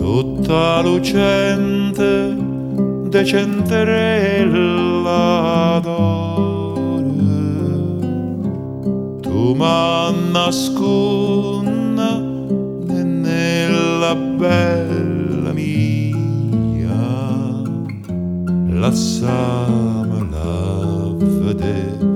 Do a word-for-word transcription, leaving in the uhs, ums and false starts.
tutta lucente, decenterella d'ore, tu m'ha nasconda nella bella mia, lasciamela vedere.